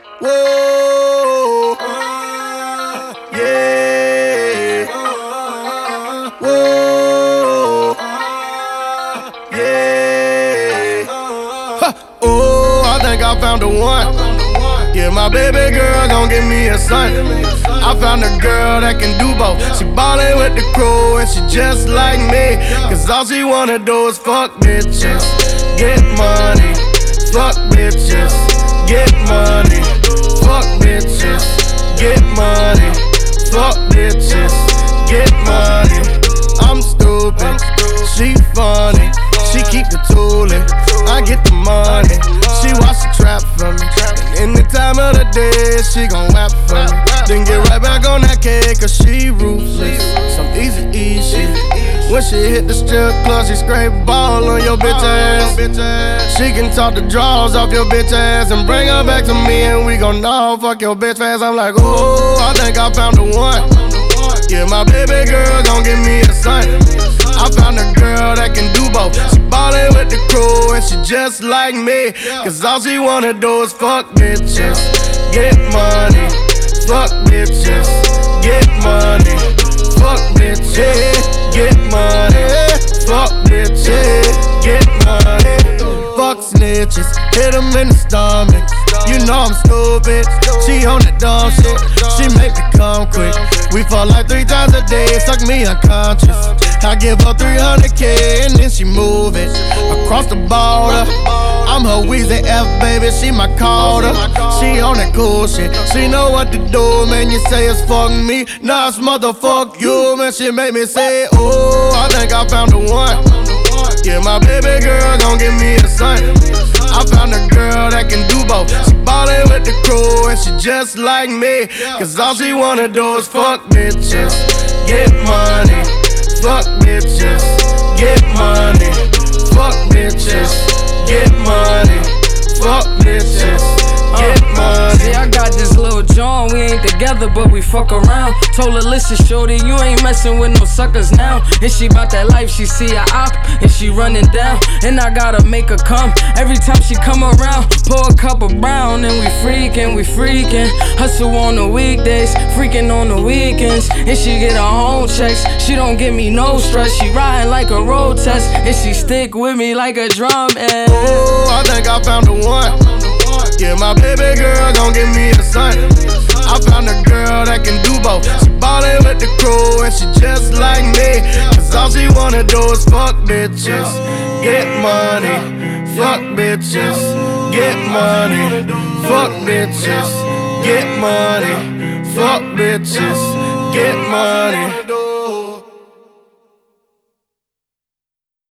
Whoa, yeah. Whoa, yeah. Ha. Oh, I think I found the one. Yeah, my baby girl gon' give me a son. I found a girl that can do both. She ballin' with the crew and she just like me. Cause all she wanna do is fuck bitches, get money. Fuck bitches, get money. Fuck bitches, get money. Fuck bitches, get money. I'm stupid, she funny. She keep the tooling, I get the money. She watch the trap for me, and in the time of the day, she gon' rap for me. Then get right back on that cake, cause she ruthless. Some easy shit. When she hit the strip club, she scrape ball on your bitch ass. She can talk the draws off your bitch ass and bring her back to me, and we gon' know fuck your bitch fast. I'm like, oh, I think I found the one. Yeah, my baby girl gon' give me a son. I found a girl that can do both. She ballin' with the crew and she just like me. Cause all she wanna do is fuck bitches, get money. Fuck bitches, get money. Fuck bitches, get money. Fuck bitches, get money. Fuck snitches, hit them in the stomach. You know I'm stupid, she on that dumb shit. She make me come quick. We fuck like 3 times a day, suck me unconscious. I give her 300K and then she move it across the border. I'm her Weezy F, baby, she my Carter. She on that cool shit, she know what to do, man. You say it's fuck me, nah, it's motherfuck you, man. She make me say, oh, I think I found the one. Yeah, my baby girl gon' give me a son. I found a girl that can do both. She ballin' with the crew and she just like me. Cause all she wanna do is fuck bitches, get money. Fuck bitches, get money. Fuck bitches, get money. Fuck bitches, get money. See, I got this little John, we ain't together, but we fuck around. Told her, listen, shorty, you ain't messin' with no suckers now. And she bout that life, she see a op, and she running down. And I gotta make her come, every time she come around. Pour a cup of brown, and we freakin'. Hustle on the weekdays, freakin' on the weekends. And she get her own checks, she don't give me no stress. She riding like a road test, and she stick with me like a drum. And oh, I think I found the one. Yeah, my baby girl gon' give me a son. I found a girl that can do both. She ballin' with the crew and she just like me. Cause all she wanna do is fuck bitches, get money. Fuck bitches, get money. Fuck bitches, get money. Fuck bitches, get money.